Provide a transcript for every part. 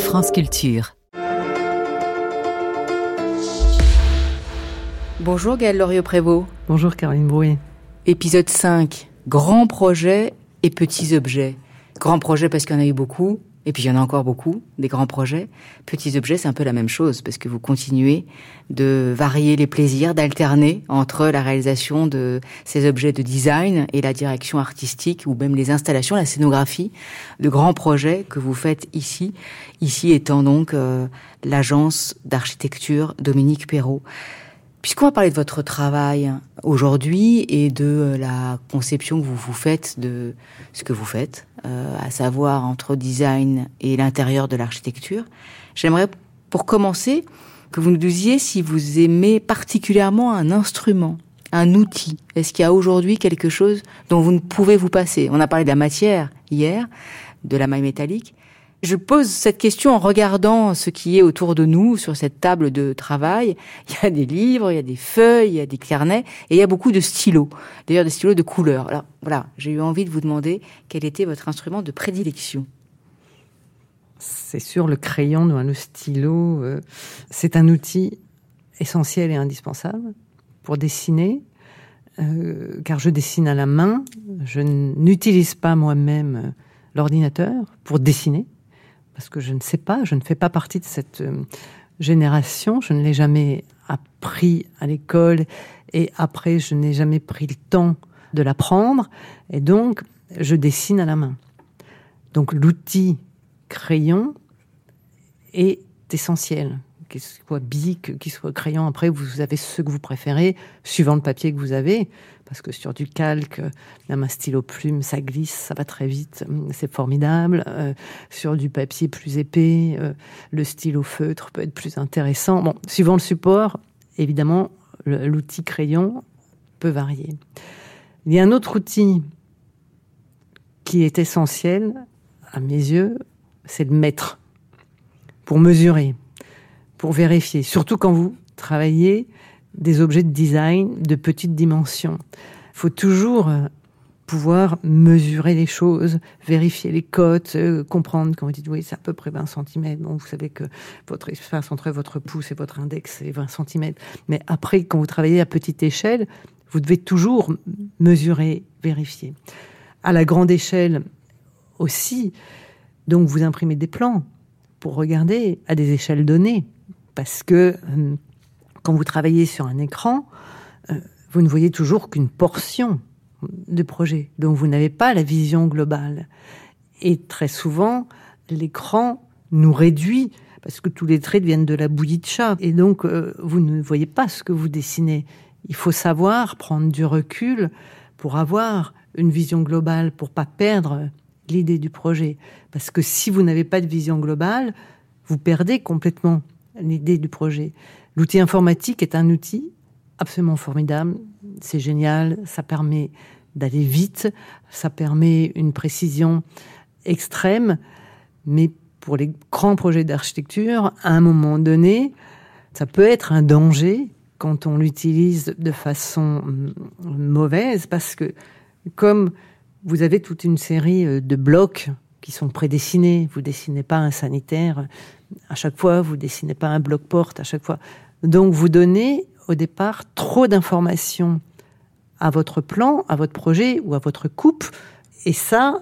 France Culture. Bonjour Gaëlle Loriot-Prévost. Bonjour Caroline Brouet. Épisode 5, grands projets et petits objets. Grands projets parce qu'il y en a eu beaucoup, et puis il y en a encore beaucoup, des grands projets. Petits objets, c'est un peu la même chose, parce que vous continuez de varier les plaisirs, d'alterner entre la réalisation de ces objets de design et la direction artistique, ou même les installations, la scénographie, de grands projets que vous faites ici. Ici étant donc l'agence d'architecture Dominique Perrault. Puisqu'on va parler de votre travail aujourd'hui et de la conception que vous faites de ce que vous faites, à savoir entre design et l'intérieur de l'architecture, j'aimerais pour commencer que vous nous disiez si vous aimez particulièrement un instrument, un outil. Est-ce qu'il y a aujourd'hui quelque chose dont vous ne pouvez vous passer ? On a parlé de la matière hier, de la maille métallique. Je pose cette question en regardant ce qui est autour de nous sur cette table de travail. Il y a des livres, il y a des feuilles, il y a des carnets et il y a beaucoup de stylos. D'ailleurs, des stylos de couleur. Alors voilà, j'ai eu envie de vous demander quel était votre instrument de prédilection. C'est sûr, le crayon, le stylo, c'est un outil essentiel et indispensable pour dessiner, car je dessine à la main. Je n'utilise pas moi-même l'ordinateur pour dessiner. Parce que je ne sais pas, je ne fais pas partie de cette génération, je ne l'ai jamais appris à l'école et après je n'ai jamais pris le temps de l'apprendre et donc je dessine à la main. Donc l'outil crayon est essentiel, qu'il soit bic, qu'il soit crayon, après vous avez ce que vous préférez, suivant le papier que vous avez, parce que sur du calque, même un stylo plume, ça glisse, ça va très vite, c'est formidable. Sur du papier plus épais, le stylo feutre peut être plus intéressant. Bon, suivant le support, évidemment, l'outil crayon peut varier. Il y a un autre outil qui est essentiel, à mes yeux, c'est le mètre, pour mesurer, pour vérifier, surtout quand vous travaillez des objets de design de petite dimension. Il faut toujours pouvoir mesurer les choses, vérifier les cotes, comprendre quand vous dites oui, c'est à peu près 20 cm. Bon, vous savez que votre espace entre votre pouce et votre index est 20 cm. Mais après, quand vous travaillez à petite échelle, vous devez toujours mesurer, vérifier. À la grande échelle aussi, donc vous imprimez des plans pour regarder à des échelles données. Parce que quand vous travaillez sur un écran, vous ne voyez toujours qu'une portion du projet. Donc vous n'avez pas la vision globale. Et très souvent, l'écran nous réduit parce que tous les traits deviennent de la bouillie de chat. Et donc, vous ne voyez pas ce que vous dessinez. Il faut savoir prendre du recul pour avoir une vision globale, pour pas perdre l'idée du projet. Parce que si vous n'avez pas de vision globale, vous perdez complètement l'idée du projet. L'outil informatique est un outil absolument formidable. C'est génial, ça permet d'aller vite, ça permet une précision extrême, mais pour les grands projets d'architecture, à un moment donné, ça peut être un danger quand on l'utilise de façon mauvaise, parce que comme vous avez toute une série de blocs qui sont prédessinés, vous dessinez pas un sanitaire à chaque fois, vous dessinez pas un bloc-porte à chaque fois. Donc vous donnez au départ trop d'informations à votre plan, à votre projet ou à votre coupe. Et ça,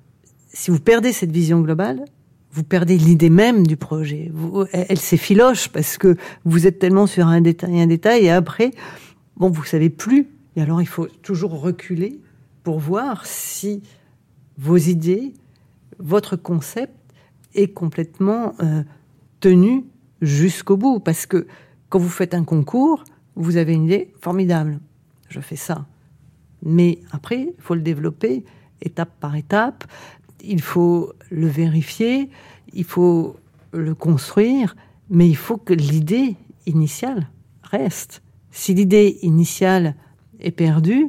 si vous perdez cette vision globale, vous perdez l'idée même du projet. Elle s'effiloche parce que vous êtes tellement sur un détail et après, bon, vous savez plus. Et alors il faut toujours reculer pour voir si vos idées, votre concept est complètement tenu jusqu'au bout. Parce que quand vous faites un concours, vous avez une idée formidable. Je fais ça. Mais après, il faut le développer étape par étape. Il faut le vérifier, il faut le construire, mais il faut que l'idée initiale reste. Si l'idée initiale est perdue,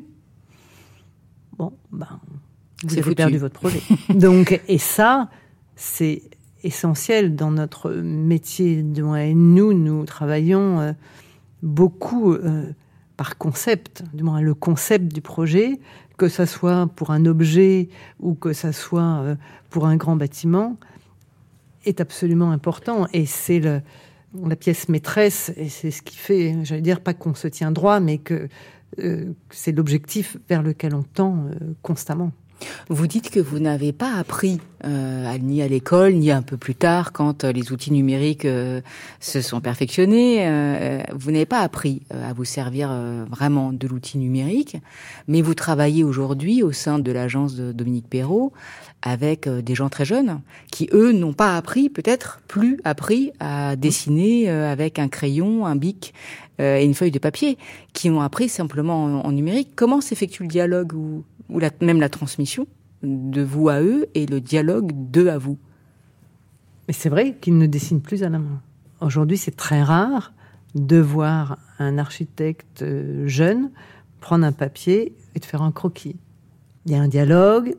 bon, vous avez perdu votre projet. Donc, et ça, c'est essentiel dans notre métier. Nous travaillons beaucoup par concept, du moins le concept du projet, que ça soit pour un objet ou que ça soit pour un grand bâtiment, est absolument important. Et c'est la pièce maîtresse, et c'est ce qui fait, j'allais dire, pas qu'on se tient droit, mais que c'est l'objectif vers lequel on tend constamment. Vous dites que vous n'avez pas appris, ni à l'école, ni un peu plus tard, quand les outils numériques se sont perfectionnés, vous n'avez pas appris à vous servir vraiment de l'outil numérique, mais vous travaillez aujourd'hui au sein de l'agence de Dominique Perrault avec des gens très jeunes qui, eux, n'ont pas appris, peut-être plus appris à dessiner avec un crayon, un bic et une feuille de papier, qui ont appris simplement en numérique. Comment s'effectue le dialogue ou même la transmission de vous à eux et le dialogue d'eux à vous? Mais c'est vrai qu'ils ne dessinent plus à la main. Aujourd'hui, c'est très rare de voir un architecte jeune prendre un papier et de faire un croquis. Il y a un dialogue,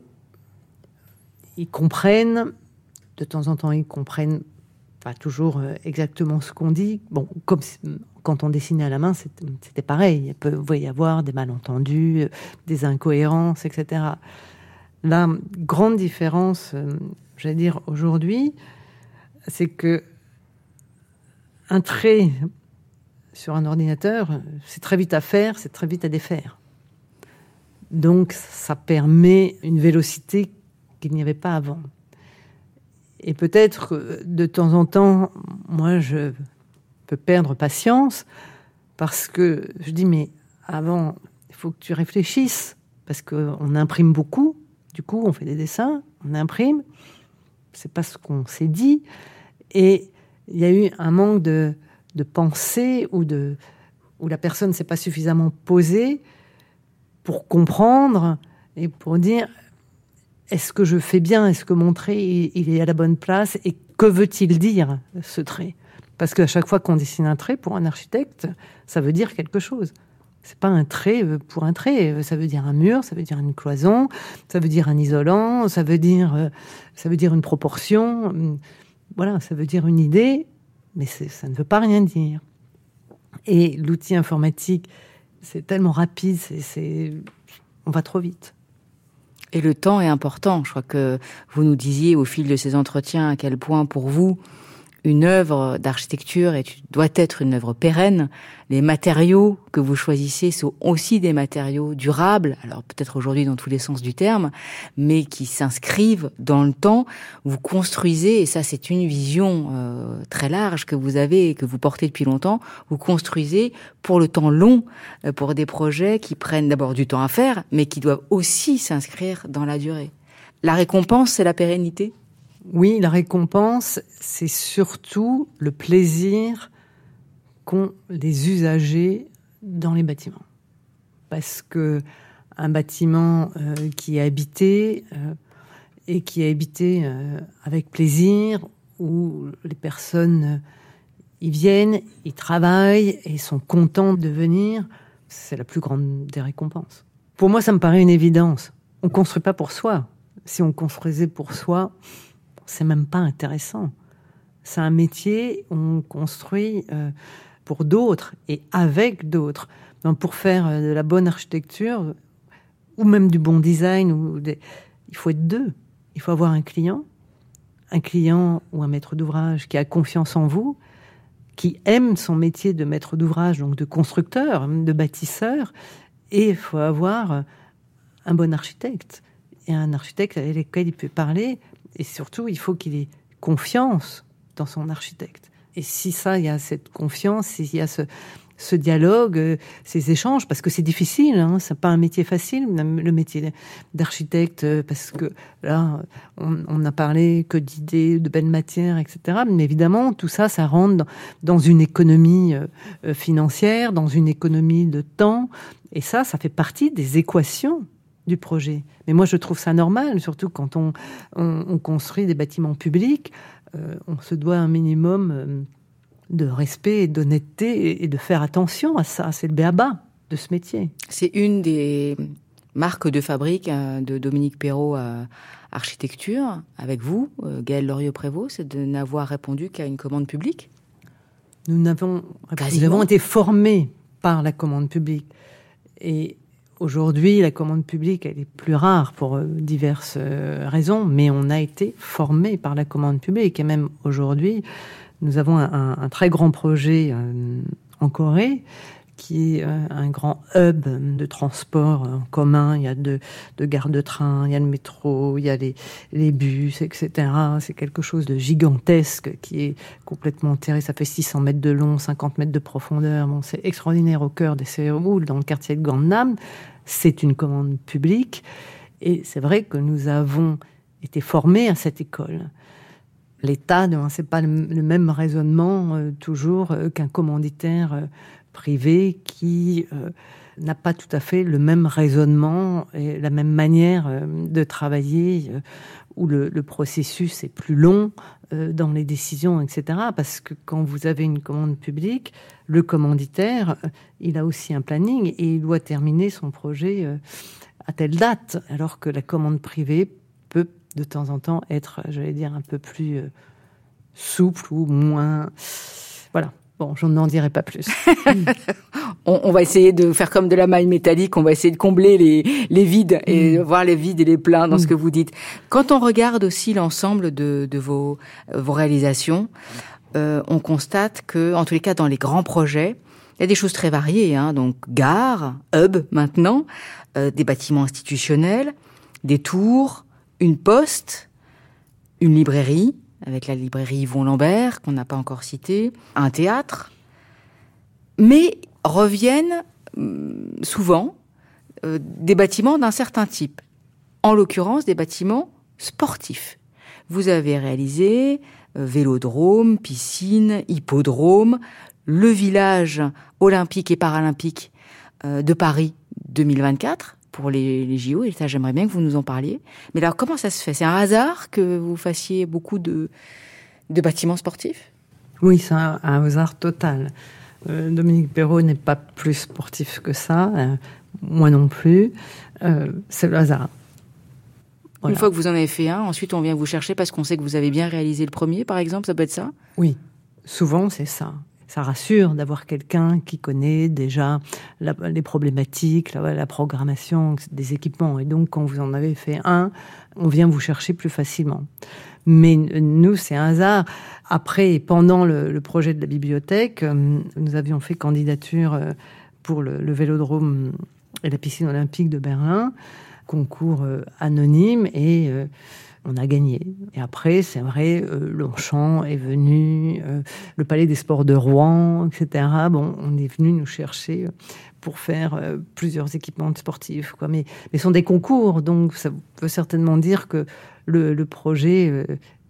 ils comprennent, de temps en temps ils comprennent pas toujours exactement ce qu'on dit. Bon, comme quand on dessinait à la main, c'était pareil. Il peut y avoir des malentendus, des incohérences, etc. La grande différence, j'allais dire, aujourd'hui, c'est que un trait sur un ordinateur, c'est très vite à faire, c'est très vite à défaire. Donc, ça permet une vélocité qu'il n'y avait pas avant. Et peut-être que de temps en temps, moi, je peux perdre patience parce que je dis, mais avant, il faut que tu réfléchisses parce qu'on imprime beaucoup. Du coup, on fait des dessins, on imprime. C'est pas ce qu'on s'est dit. Et il y a eu un manque de pensée où la personne ne s'est pas suffisamment posée pour comprendre et pour dire, est-ce que je fais bien? Est-ce que mon trait, il est à la bonne place? Et que veut-il dire, ce trait? Parce qu'à chaque fois qu'on dessine un trait, pour un architecte, ça veut dire quelque chose. C'est pas un trait pour un trait. Ça veut dire un mur, ça veut dire une cloison, ça veut dire un isolant, ça veut dire une proportion. Voilà, ça veut dire une idée, mais ça ne veut pas rien dire. Et l'outil informatique, c'est tellement rapide, on va trop vite. Et le temps est important. Je crois que vous nous disiez au fil de ces entretiens à quel point pour vous, une œuvre d'architecture doit être une œuvre pérenne. Les matériaux que vous choisissez sont aussi des matériaux durables, alors peut-être aujourd'hui dans tous les sens du terme, mais qui s'inscrivent dans le temps. Vous construisez, et ça c'est une vision très large que vous avez et que vous portez depuis longtemps, vous construisez pour le temps long, pour des projets qui prennent d'abord du temps à faire, mais qui doivent aussi s'inscrire dans la durée. La récompense, c'est la pérennité ? Oui, la récompense, c'est surtout le plaisir qu'ont les usagers dans les bâtiments. Parce que un bâtiment qui est habité et qui est habité avec plaisir, où les personnes y viennent, y travaillent et sont contents de venir, c'est la plus grande des récompenses. Pour moi, ça me paraît une évidence. On ne construit pas pour soi. Si on construisait pour soi, c'est même pas intéressant. C'est un métier où on construit pour d'autres et avec d'autres. Donc pour faire de la bonne architecture ou même du bon design, il faut être deux. Il faut avoir un client ou un maître d'ouvrage qui a confiance en vous, qui aime son métier de maître d'ouvrage, donc de constructeur, de bâtisseur, et il faut avoir un bon architecte. Et un architecte avec lequel il peut parler. Et surtout, il faut qu'il ait confiance dans son architecte. Et si il y a cette confiance, s'il y a ce dialogue, ces échanges, parce que c'est difficile, hein, c'est pas un métier facile, le métier d'architecte, parce que là, on n'a parlé que d'idées, de belles matières, etc. Mais évidemment, tout ça, ça rentre dans une économie financière, dans une économie de temps. Et ça fait partie des équations du projet. Mais moi, je trouve ça normal, surtout quand on construit des bâtiments publics. On se doit un minimum de respect et d'honnêteté et de faire attention à ça. C'est le b.a.-ba de ce métier. C'est une des marques de fabrique de Dominique Perrault Architecture, avec vous, Gaëlle Loriot-Prévost, c'est de n'avoir répondu qu'à une commande publique ? Nous avons été formés par la commande publique. Et Aujourd'hui, la commande publique, elle est plus rare pour diverses raisons, mais on a été formé par la commande publique. Et même aujourd'hui, nous avons un très grand projet en Corée, qui est un grand hub de transport en commun. Il y a de gares de train, il y a le métro, il y a les bus, etc. C'est quelque chose de gigantesque qui est complètement enterré. Ça fait 600 mètres de long, 50 mètres de profondeur. Bon, c'est extraordinaire au cœur des Séoul, dans le quartier de Gangnam. C'est une commande publique. Et c'est vrai que nous avons été formés à cette école. L'État, c'est pas le même raisonnement toujours qu'un commanditaire privé qui n'a pas tout à fait le même raisonnement et la même manière de travailler, où le processus est plus long dans les décisions, etc. Parce que quand vous avez une commande publique, le commanditaire, il a aussi un planning et il doit terminer son projet à telle date, alors que la commande privée peut de temps en temps être, j'allais dire, un peu plus souple ou moins... Voilà. Bon, je n'en dirai pas plus. On va essayer de faire comme de la maille métallique, on va essayer de combler les vides et voir les vides et les pleins dans ce que vous dites. Quand on regarde aussi l'ensemble de vos réalisations, on constate que, en tous les cas, dans les grands projets, il y a des choses très variées, donc gares, hub maintenant, des bâtiments institutionnels, des tours, une poste, une librairie, avec la librairie Yvon Lambert, qu'on n'a pas encore citée, un théâtre, mais reviennent souvent des bâtiments d'un certain type, en l'occurrence des bâtiments sportifs. Vous avez réalisé vélodrome, piscine, hippodrome, le village olympique et paralympique de Paris 2024, pour les JO, et ça, j'aimerais bien que vous nous en parliez. Mais alors, comment ça se fait ? C'est un hasard que vous fassiez beaucoup de bâtiments sportifs ? Oui, c'est un hasard total. Dominique Perrault n'est pas plus sportif que ça, moi non plus. C'est le hasard. Voilà. Une fois que vous en avez fait un, ensuite on vient vous chercher parce qu'on sait que vous avez bien réalisé le premier, par exemple, ça peut être ça ? Oui, souvent c'est ça. Ça rassure d'avoir quelqu'un qui connaît déjà les problématiques, la programmation des équipements. Et donc, quand vous en avez fait un, on vient vous chercher plus facilement. Mais nous, c'est un hasard. Après et pendant le projet de la bibliothèque, nous avions fait candidature pour le vélodrome et la piscine olympique de Berlin, concours anonyme, et on a gagné. Et après, c'est vrai, Longchamp est venu, le Palais des Sports de Rouen, etc. Bon, on est venu nous chercher pour faire plusieurs équipements sportifs, quoi. Mais ce sont des concours, donc ça veut certainement dire que le projet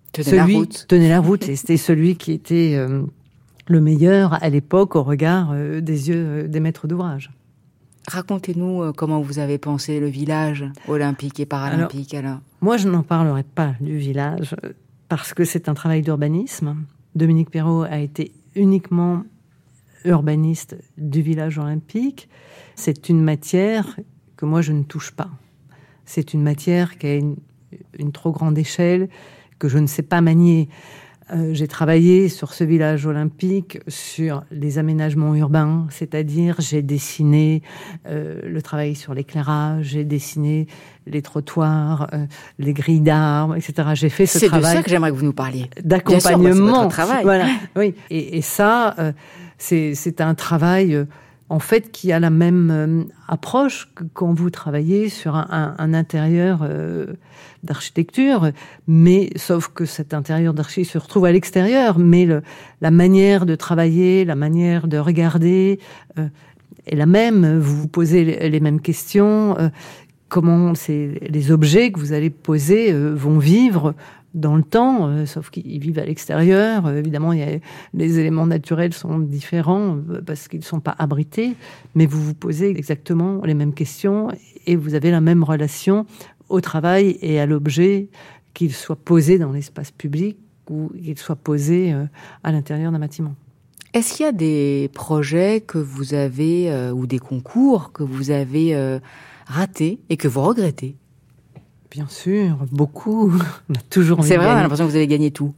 tenait la route, et c'était celui qui était le meilleur à l'époque au regard des yeux des maîtres d'ouvrage. Racontez-nous comment vous avez pensé le village olympique et paralympique. Alors. Moi, je n'en parlerai pas du village parce que c'est un travail d'urbanisme. Dominique Perrault a été uniquement urbaniste du village olympique. C'est une matière que moi, je ne touche pas. C'est une matière qui a une trop grande échelle, que je ne sais pas manier. J'ai travaillé sur ce village olympique, sur les aménagements urbains, c'est-à-dire j'ai dessiné le travail sur l'éclairage, j'ai dessiné les trottoirs, les grilles d'arbres, etc. J'ai fait ce travail. C'est de ça que j'aimerais que vous nous parliez. D'accompagnement. Bien sûr, c'est votre travail. Voilà, oui. Et ça, c'est un travail en fait qui a la même approche que quand vous travaillez sur un intérieur d'architecture, mais sauf que cet intérieur d'archi se retrouve à l'extérieur, mais la manière de travailler, la manière de regarder est la même. Vous vous posez les mêmes questions. Comment les objets que vous allez poser vont vivre dans le temps, sauf qu'ils vivent à l'extérieur. Évidemment, les éléments naturels sont différents parce qu'ils ne sont pas abrités, mais vous vous posez exactement les mêmes questions et vous avez la même relation au travail et à l'objet, qu'il soit posé dans l'espace public ou qu'il soit posé à l'intérieur d'un bâtiment. Est-ce qu'il y a des projets que vous avez, ou des concours que vous avez ratés et que vous regrettez ? Bien sûr, beaucoup. On a toujours envie de gagner. C'est vrai, on a l'impression que vous avez gagné tout.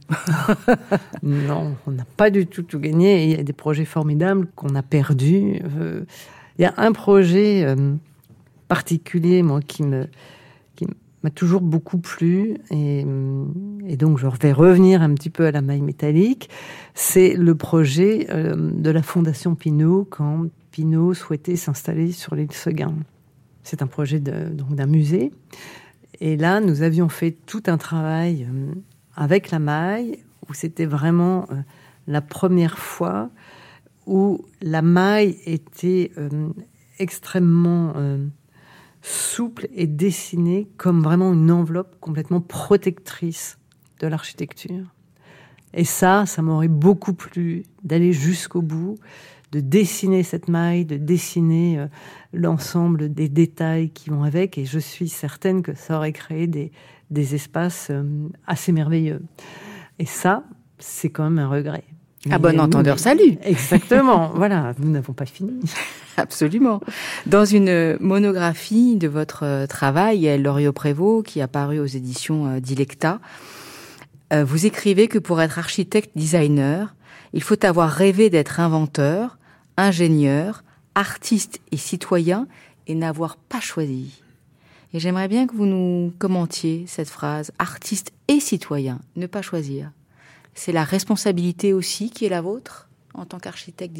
Non, on n'a pas du tout gagné. Il y a des projets formidables qu'on a perdus. Il y a un projet particulier, moi, qui m'a toujours beaucoup plu, et donc je vais revenir un petit peu à la maille métallique. C'est le projet de la Fondation Pinault quand Pinault souhaitait s'installer sur l'île Seguin. C'est un projet donc d'un musée. Et là, nous avions fait tout un travail avec la maille, où c'était vraiment la première fois où la maille était extrêmement souple et dessinée comme vraiment une enveloppe complètement protectrice de l'architecture. Et ça m'aurait beaucoup plu d'aller jusqu'au bout, de dessiner cette maille, de dessiner l'ensemble des détails qui vont avec, et je suis certaine que ça aurait créé des espaces assez merveilleux. Et ça, c'est quand même un regret. À bon entendeur, salut. Exactement, voilà, nous n'avons pas fini. Absolument. Dans une monographie de votre travail, il y a Loriot-Prévost qui a paru aux éditions Dilecta. Vous écrivez que pour être architecte-designer, il faut avoir rêvé d'être inventeur, ingénieur, artiste et citoyen et n'avoir pas choisi. Et j'aimerais bien que vous nous commentiez cette phrase, artiste et citoyen, ne pas choisir. C'est la responsabilité aussi qui est la vôtre en tant qu'architecte-designer ?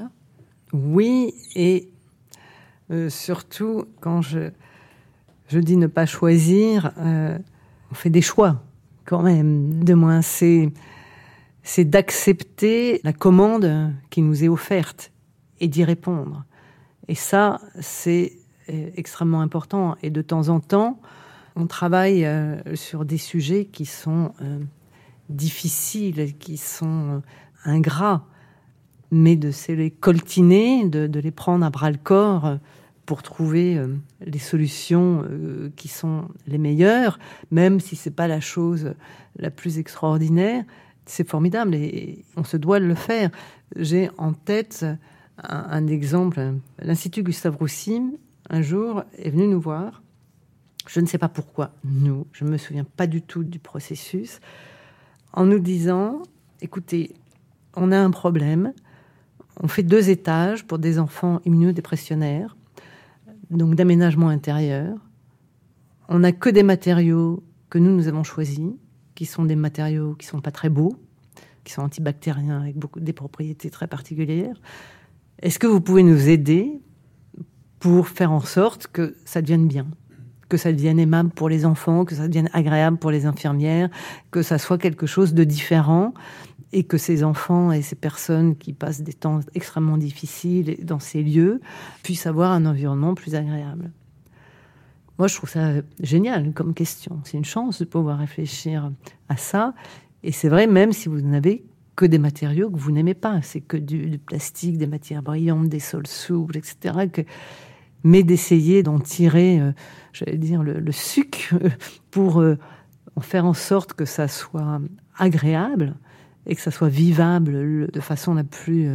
Oui, et surtout, quand je dis ne pas choisir, on fait des choix quand même. De moins, c'est d'accepter la commande qui nous est offerte et d'y répondre. Et ça, c'est extrêmement important. Et de temps en temps, on travaille sur des sujets qui sont difficiles, qui sont ingrats, mais de se les coltiner, de les prendre à bras-le-corps pour trouver les solutions qui sont les meilleures, même si c'est pas la chose la plus extraordinaire. C'est formidable et on se doit de le faire. J'ai en tête un exemple. L'Institut Gustave Roussy, un jour, est venu nous voir. Je ne sais pas pourquoi, je ne me souviens pas du tout du processus, en nous disant, écoutez, on a un problème, on fait 2 étages pour des enfants immunodépressionnaires, donc d'aménagement intérieur. On n'a que des matériaux que nous avons choisis, qui sont des matériaux qui ne sont pas très beaux, qui sont antibactériens avec des propriétés très particulières. Est-ce que vous pouvez nous aider pour faire en sorte que ça devienne bien, que ça devienne aimable pour les enfants, que ça devienne agréable pour les infirmières, que ça soit quelque chose de différent et que ces enfants et ces personnes qui passent des temps extrêmement difficiles dans ces lieux puissent avoir un environnement plus agréable. Moi, je trouve ça génial comme question. C'est une chance de pouvoir réfléchir à ça. Et c'est vrai, même si vous n'avez que des matériaux que vous n'aimez pas, c'est que du plastique, des matières brillantes, des sols souples, etc. Mais d'essayer d'en tirer, j'allais dire, le suc pour en faire en sorte que ça soit agréable et que ça soit vivable de façon la plus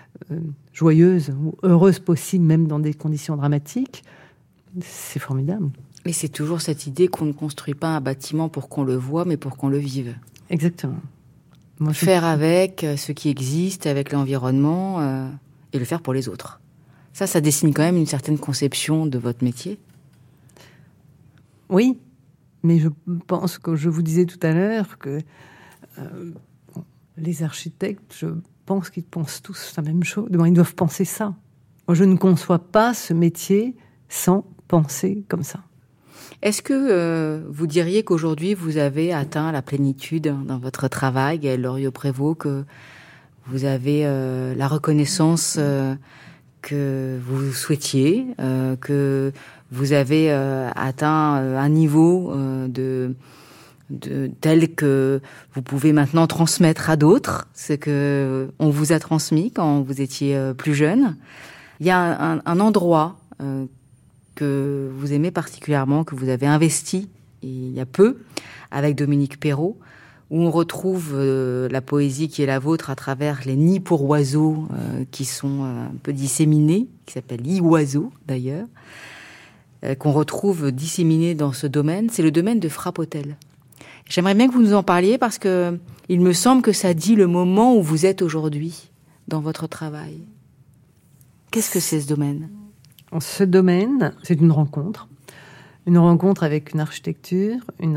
joyeuse ou heureuse possible, même dans des conditions dramatiques. C'est formidable. Mais c'est toujours cette idée qu'on ne construit pas un bâtiment pour qu'on le voit, mais pour qu'on le vive. Exactement. Faire avec ce qui existe, avec l'environnement, et le faire pour les autres. Ça dessine quand même une certaine conception de votre métier. Oui, mais je pense que je vous disais tout à l'heure que les architectes, je pense qu'ils pensent tous la même chose. Ils doivent penser ça. Moi, je ne conçois pas ce métier sans penser comme ça. Est-ce que vous diriez qu'aujourd'hui, vous avez atteint la plénitude dans votre travail, Gaëlle Loriot-Prévost, que vous avez la reconnaissance que vous souhaitiez, que vous avez atteint un niveau tel que vous pouvez maintenant transmettre à d'autres ce que on vous a transmis quand vous étiez plus jeune? Il y a un endroit que vous aimez particulièrement, que vous avez investi il y a peu avec Dominique Perrault, où on retrouve la poésie qui est la vôtre à travers les nids pour oiseaux qui sont un peu disséminés, qui s'appellent Oiseaux d'ailleurs, qu'on retrouve disséminés dans ce domaine. C'est le domaine de Frappotel. J'aimerais bien que vous nous en parliez parce que il me semble que ça dit le moment où vous êtes aujourd'hui dans votre travail. Qu'est-ce que c'est ce domaine ? ce domaine, c'est une rencontre avec une architecture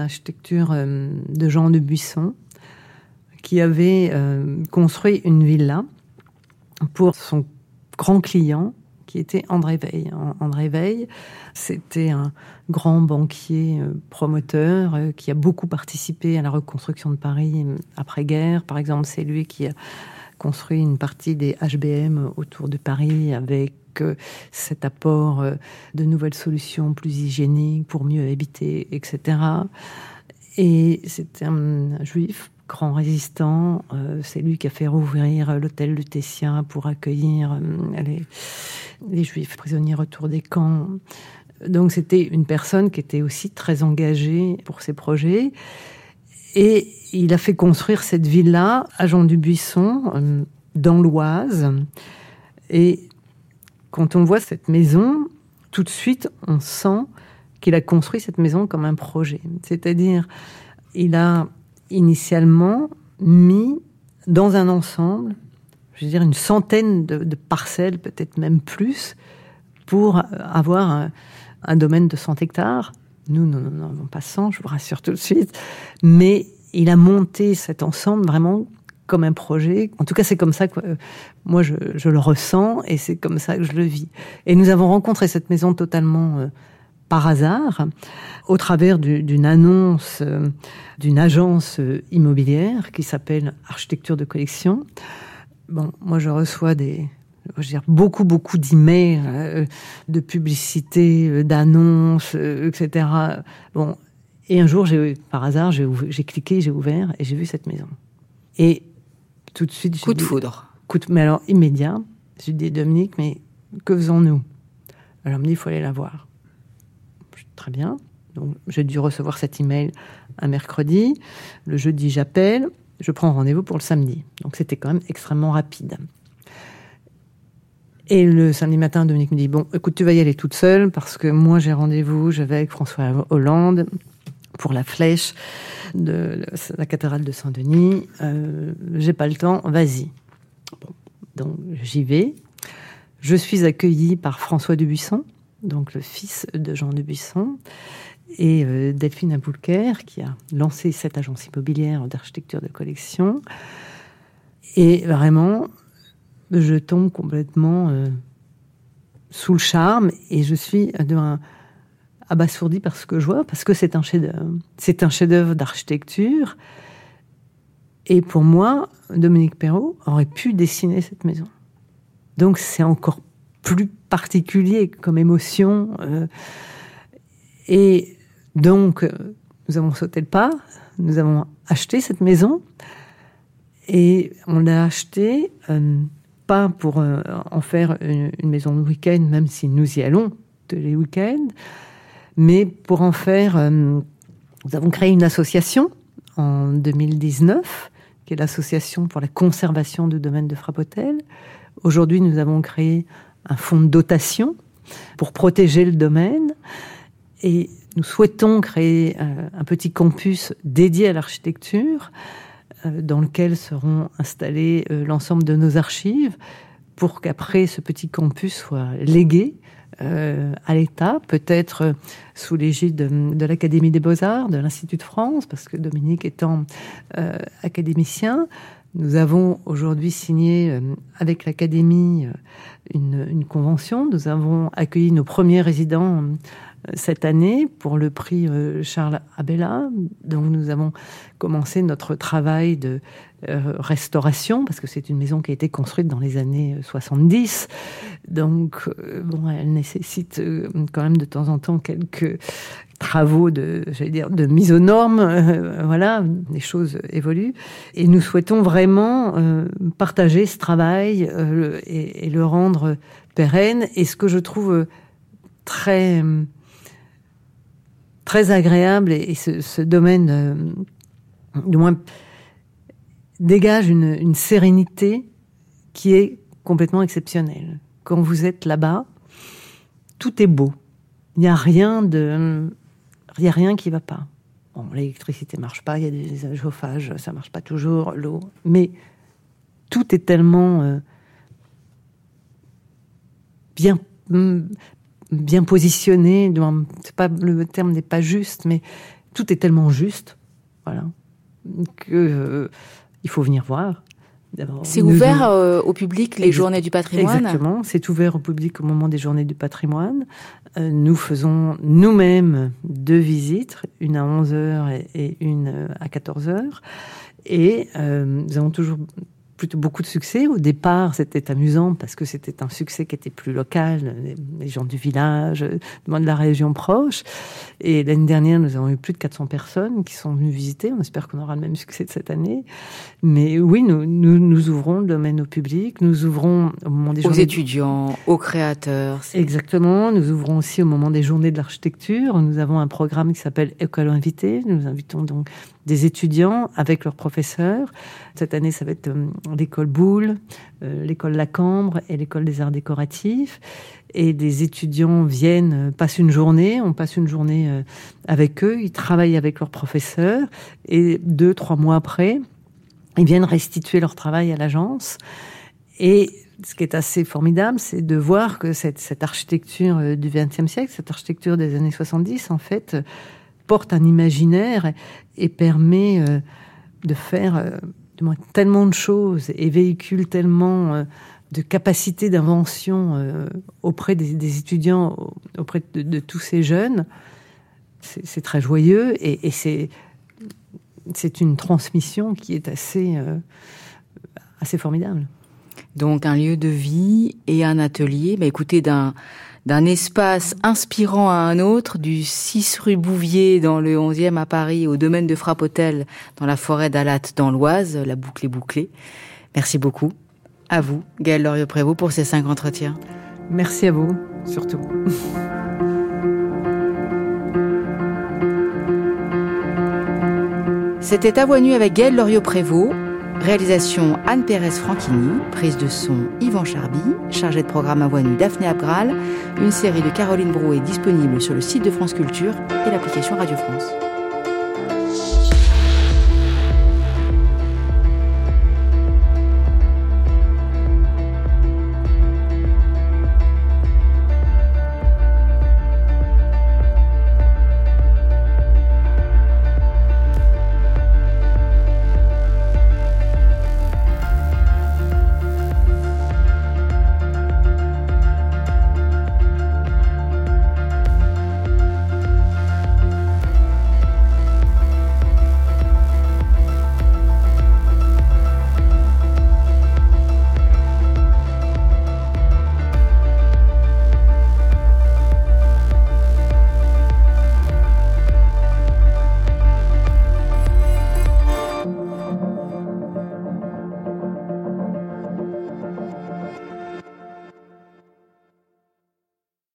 de Jean de Buisson, qui avait construit une villa pour son grand client, qui était André Weil. André Weil, c'était un grand banquier promoteur qui a beaucoup participé à la reconstruction de Paris après-guerre. Par exemple, c'est lui qui a construit une partie des HBM autour de Paris avec cet apport de nouvelles solutions plus hygiéniques pour mieux habiter, etc. Et c'était un juif grand résistant. C'est lui qui a fait rouvrir l'hôtel Lutétia pour accueillir les juifs prisonniers retour des camps. Donc c'était une personne qui était aussi très engagée pour ses projets. Et il a fait construire cette villa à Jean du Buisson, dans l'Oise. Et quand on voit cette maison, tout de suite, on sent qu'il a construit cette maison comme un projet. C'est-à-dire, il a initialement mis dans un ensemble, je veux dire, une centaine de parcelles, peut-être même plus, pour avoir un domaine de 100 hectares. Nous n'en avons pas 100, je vous rassure tout de suite. Mais il a monté cet ensemble vraiment comme un projet. En tout cas, c'est comme ça que moi, je le ressens et c'est comme ça que je le vis. Et nous avons rencontré cette maison totalement par hasard, au travers d'une annonce d'une agence immobilière qui s'appelle Architecture de Collection. Bon, moi, je reçois beaucoup d'emails, de publicités, d'annonces, etc. Bon, et un jour, par hasard, j'ai cliqué, j'ai ouvert et j'ai vu cette maison. Et tout de suite, coup de foudre. Mais alors immédiat. J'ai dit, Dominique, mais que faisons-nous? Alors, il me dit, il faut aller la voir. Très bien. Donc, j'ai dû recevoir cet email un mercredi. Le jeudi, j'appelle. Je prends rendez-vous pour le samedi. Donc, c'était quand même extrêmement rapide. Et le samedi matin, Dominique me dit, bon, écoute, tu vas y aller toute seule parce que moi, j'ai rendez-vous, je vais avec François Hollande pour la flèche de la cathédrale de Saint-Denis. J'ai pas le temps, vas-y. Bon, donc, j'y vais. Je suis accueillie par François Dubuisson, donc le fils de Jean Dubuisson, et Delphine Aboulker, qui a lancé cette agence immobilière d'architecture de collection. Et vraiment, je tombe complètement sous le charme et je suis abasourdie par ce que je vois, parce que c'est un chef-d'œuvre. C'est un chef-d'œuvre d'architecture. Et pour moi, Dominique Perrault aurait pu dessiner cette maison. Donc c'est encore plus particulier comme émotion. Et donc, nous avons sauté le pas, nous avons acheté cette maison, et on l'a achetée pas pour en faire une maison de week-end, même si nous y allons tous les week-ends, mais pour en faire... nous avons créé une association en 2019, qui est l'association pour la conservation du domaine de Frappotel. Aujourd'hui, nous avons créé un fonds de dotation pour protéger le domaine, et nous souhaitons créer un petit campus dédié à l'architecture, dans lequel seront installées l'ensemble de nos archives, pour qu'après ce petit campus soit légué à l'État, peut-être sous l'égide de l'Académie des Beaux-Arts, de l'Institut de France, parce que Dominique étant académicien, nous avons aujourd'hui signé avec l'Académie une convention. Nous avons accueilli nos premiers résidents cette année pour le prix Charles Abella. Donc nous avons commencé notre travail de restauration, parce que c'est une maison qui a été construite dans les années 70. Donc bon, elle nécessite quand même de temps en temps quelques travaux de mise aux normes. Voilà, les choses évoluent. Et nous souhaitons vraiment partager ce travail et le rendre pérenne. Et ce que je trouve très agréable, et ce domaine, du moins, dégage une sérénité qui est complètement exceptionnelle. Quand vous êtes là-bas, tout est beau. Il n'y a rien qui va pas. Bon, l'électricité marche pas, il y a des chauffages, ça marche pas toujours, l'eau, mais tout est tellement bien bien positionné. Le terme n'est pas juste, mais tout est tellement juste, voilà, que il faut venir voir. C'est ouvert au public, les journées du patrimoine? Exactement, c'est ouvert au public au moment des journées du patrimoine. Nous faisons nous-mêmes 2 visites, une à 11h et une à 14h. Et nous avons toujours plutôt beaucoup de succès. Au départ, c'était amusant parce que c'était un succès qui était plus local, les gens du village, de la région proche. Et l'année dernière, nous avons eu plus de 400 personnes qui sont venues visiter. On espère qu'on aura le même succès de cette année. Mais oui, nous ouvrons le domaine au public. Nous ouvrons au moment des journées... Aux étudiants, aux créateurs. Exactement. Nous ouvrons aussi au moment des journées de l'architecture. Nous avons un programme qui s'appelle École invitée. Nous invitons donc des étudiants avec leurs professeurs. Cette année, ça va être l'école Boulle, l'école Lacambre et l'école des arts décoratifs. Et des étudiants viennent, on passe une journée avec eux, ils travaillent avec leurs professeurs et 2-3 mois après, ils viennent restituer leur travail à l'agence. Et ce qui est assez formidable, c'est de voir que cette architecture du XXe siècle, cette architecture des années 70, en fait, porte un imaginaire et permet de faire tellement de choses et véhicule tellement de capacité d'invention auprès des étudiants, auprès de tous ces jeunes. C'est très joyeux et c'est une transmission qui est assez formidable. Donc un lieu de vie et un atelier, écoutez, d'un espace inspirant à un autre, du 6 rue Bouvier dans le 11e à Paris, au domaine de Frappe-Hôtel dans la forêt d'Alatte dans l'Oise. La boucle est bouclée. Merci beaucoup. À vous, Gaëlle Loriot-Prévost, pour ces 5 entretiens. Merci à vous, surtout. C'était À Voix nue avec Gaëlle Loriot-Prévost. Réalisation Anne Pérez-Franchini, prise de son Yvan Charby, chargé de programme À Voix nue Daphné Abgral. Une série de Caroline Brouet est disponible sur le site de France Culture et l'application Radio France.